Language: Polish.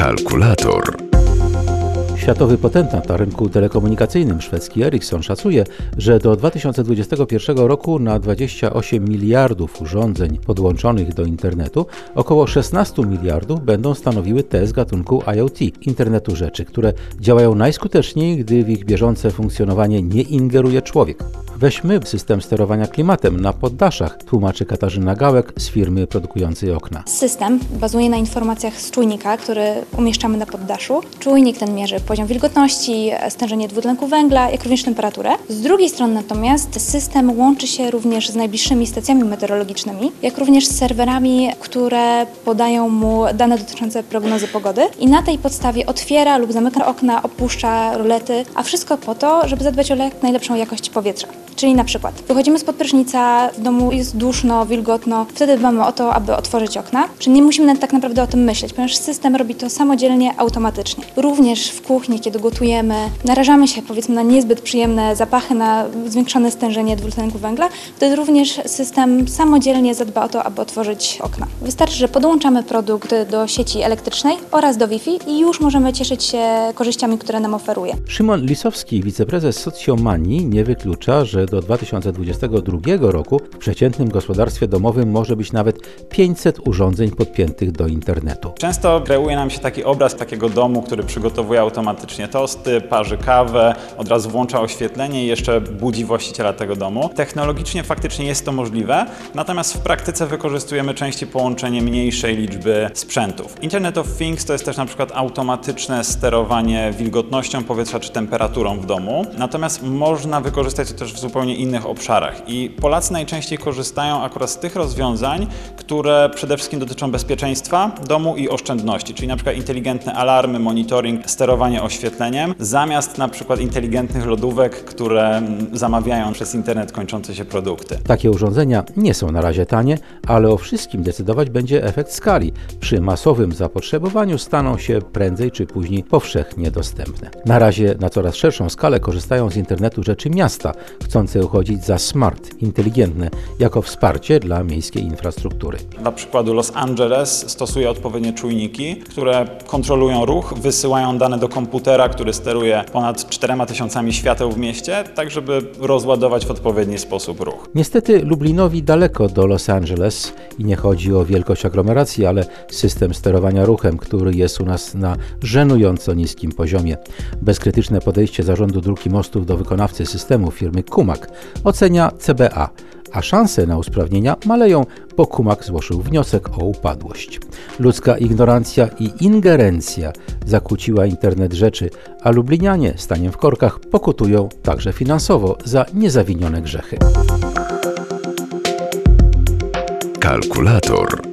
Kalkulator. Światowy potentat na rynku telekomunikacyjnym szwedzki Ericsson szacuje, że do 2021 roku na 28 miliardów urządzeń podłączonych do internetu około 16 miliardów będą stanowiły te z gatunku IoT, internetu rzeczy, które działają najskuteczniej, gdy w ich bieżące funkcjonowanie nie ingeruje człowiek. Weźmy system sterowania klimatem na poddaszach, tłumaczy Katarzyna Gałek z firmy produkującej okna. System bazuje na informacjach z czujnika, który umieszczamy na poddaszu. Czujnik ten mierzy poziom wilgotności, stężenie dwutlenku węgla, jak również temperaturę. Z drugiej strony natomiast system łączy się również z najbliższymi stacjami meteorologicznymi, jak również z serwerami, które podają mu dane dotyczące prognozy pogody i na tej podstawie otwiera lub zamyka okna, opuszcza rolety, a wszystko po to, żeby zadbać o jak najlepszą jakość powietrza. Czyli na przykład wychodzimy z prysznica, w domu jest duszno, wilgotno, wtedy dbamy o to, aby otworzyć okna. Czyli nie musimy tak naprawdę o tym myśleć, ponieważ system robi to samodzielnie, automatycznie. Również w kuchni, kiedy gotujemy, narażamy się powiedzmy na niezbyt przyjemne zapachy, na zwiększone stężenie dwutlenku węgla, wtedy również system samodzielnie zadba o to, aby otworzyć okna. Wystarczy, że podłączamy produkt do sieci elektrycznej oraz do Wi-Fi i już możemy cieszyć się korzyściami, które nam oferuje. Szymon Lisowski, wiceprezes Socjomanii, nie wyklucza, że do 2022 roku w przeciętnym gospodarstwie domowym może być nawet 500 urządzeń podpiętych do internetu. Często kreuje nam się taki obraz takiego domu, który przygotowuje automatycznie tosty, parzy kawę, od razu włącza oświetlenie i jeszcze budzi właściciela tego domu. Technologicznie faktycznie jest to możliwe, natomiast w praktyce wykorzystujemy częściej połączenie mniejszej liczby sprzętów. Internet of Things to jest też na przykład automatyczne sterowanie wilgotnością powietrza czy temperaturą w domu, natomiast można wykorzystać to też w zupełnie innych obszarach i Polacy najczęściej korzystają akurat z tych rozwiązań, które przede wszystkim dotyczą bezpieczeństwa domu i oszczędności, czyli na przykład inteligentne alarmy, monitoring, sterowanie oświetleniem, zamiast na przykład inteligentnych lodówek, które zamawiają przez internet kończące się produkty. Takie urządzenia nie są na razie tanie, ale o wszystkim decydować będzie efekt skali. Przy masowym zapotrzebowaniu staną się prędzej czy później powszechnie dostępne. Na razie na coraz szerszą skalę korzystają z internetu rzeczy miasta, chcące uchodzić za smart, inteligentne, jako wsparcie dla miejskiej infrastruktury. Dla przykładu Los Angeles stosuje odpowiednie czujniki, które kontrolują ruch, wysyłają dane do komputera, który steruje ponad 4000 świateł w mieście, tak żeby rozładować w odpowiedni sposób ruch. Niestety Lublinowi daleko do Los Angeles i nie chodzi o wielkość aglomeracji, ale system sterowania ruchem, który jest u nas na żenująco niskim poziomie. Bezkrytyczne podejście Zarządu Dróg i Mostów do wykonawcy systemu firmy Kumak ocenia CBA, a szanse na usprawnienia maleją, bo Kumak złożył wniosek o upadłość. Ludzka ignorancja i ingerencja zakłóciła internet rzeczy, a lublinianie staniem w korkach pokutują także finansowo za niezawinione grzechy. Kalkulator.